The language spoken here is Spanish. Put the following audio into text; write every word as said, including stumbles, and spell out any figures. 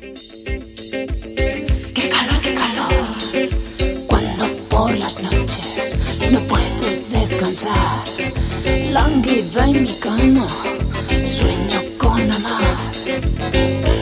Qué calor, qué calor. Cuando por las noches no puedo descansar, lánguida en mi cama, sueño con amar.